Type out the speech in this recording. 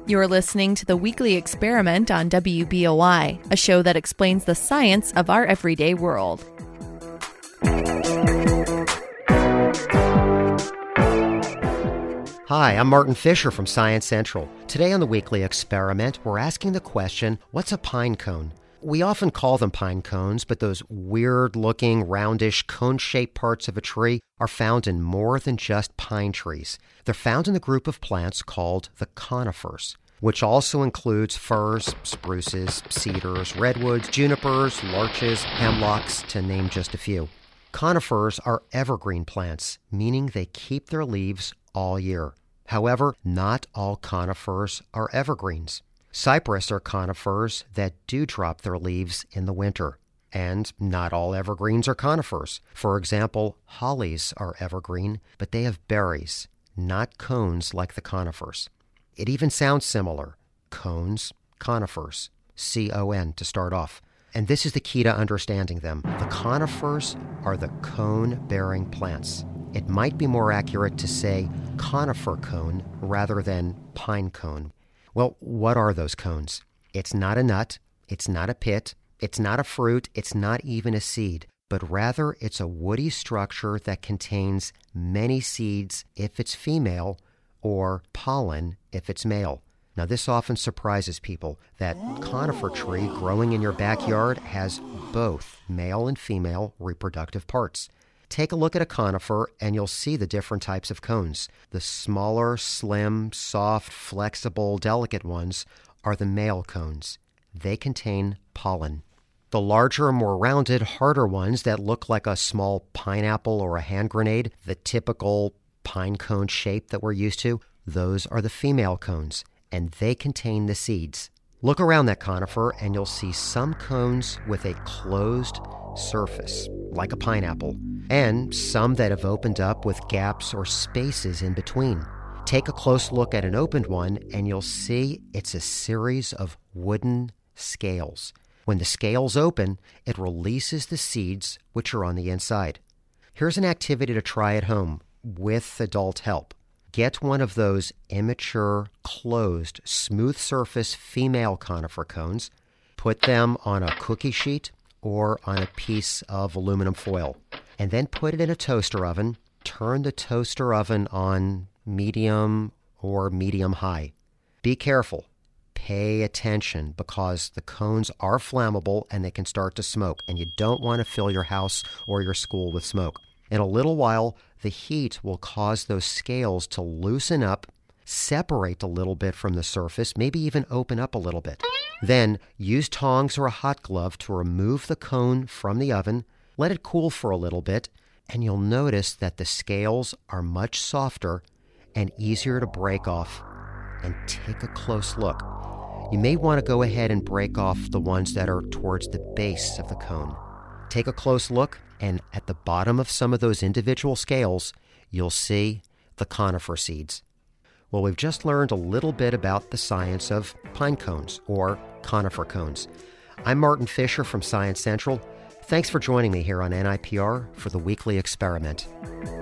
You're listening to the weekly experiment on WBOI, a show that explains the science of our everyday world. Hi, I'm Martin Fisher from Science Central. Today on the weekly experiment, we're asking the question, what's a pine cone? We often call them pine cones, but those weird-looking, roundish, cone-shaped parts of a tree are found in more than just pine trees. They're found in the group of plants called the conifers, which also includes firs, spruces, cedars, redwoods, junipers, larches, hemlocks, to name just a few. Conifers are evergreen plants, meaning they keep their leaves all year. However, not all conifers are evergreens. Cypress are conifers that do drop their leaves in the winter. And not all evergreens are conifers. For example, hollies are evergreen, but they have berries, not cones like the conifers. It even sounds similar. Cones, conifers, C-O-N to start off. And this is the key to understanding them. The conifers are the cone-bearing plants. It might be more accurate to say conifer cone rather than pine cone. Well, what are those cones? It's not a nut, it's not a pit, it's not a fruit, it's not even a seed, but rather it's a woody structure that contains many seeds if it's female or pollen if it's male. Now, this often surprises people. That conifer tree growing in your backyard has both male and female reproductive parts. Take a look at a conifer and you'll see the different types of cones. The smaller, slim, soft, flexible, delicate ones are the male cones. They contain pollen. The larger, more rounded, harder ones that look like a small pineapple or a hand grenade, the typical pine cone shape that we're used to, those are the female cones, and they contain the seeds. Look around that conifer and you'll see some cones with a closed surface, like a pineapple, and some that have opened up with gaps or spaces in between. Take a close look at an opened one and you'll see it's a series of wooden scales. When the scales open, it releases the seeds which are on the inside. Here's an activity to try at home with adult help. Get one of those immature, closed, smooth surface female conifer cones, put them on a cookie sheet or on a piece of aluminum foil, and then put it in a toaster oven. Turn the toaster oven on medium or medium high. Be careful. Pay attention because the cones are flammable and they can start to smoke, and you don't want to fill your house or your school with smoke. In a little while, the heat will cause those scales to loosen up, separate a little bit from the surface, maybe even open up a little bit. Then use tongs or a hot glove to remove the cone from the oven, let it cool for a little bit, and you'll notice that the scales are much softer and easier to break off. And take a close look. You may want to go ahead and break off the ones that are towards the base of the cone. Take a close look, and at the bottom of some of those individual scales, you'll see the conifer seeds. Well, we've just learned a little bit about the science of pine cones, or conifer cones. I'm Martin Fisher from Science Central. Thanks for joining me here on NIPR for the weekly experiment.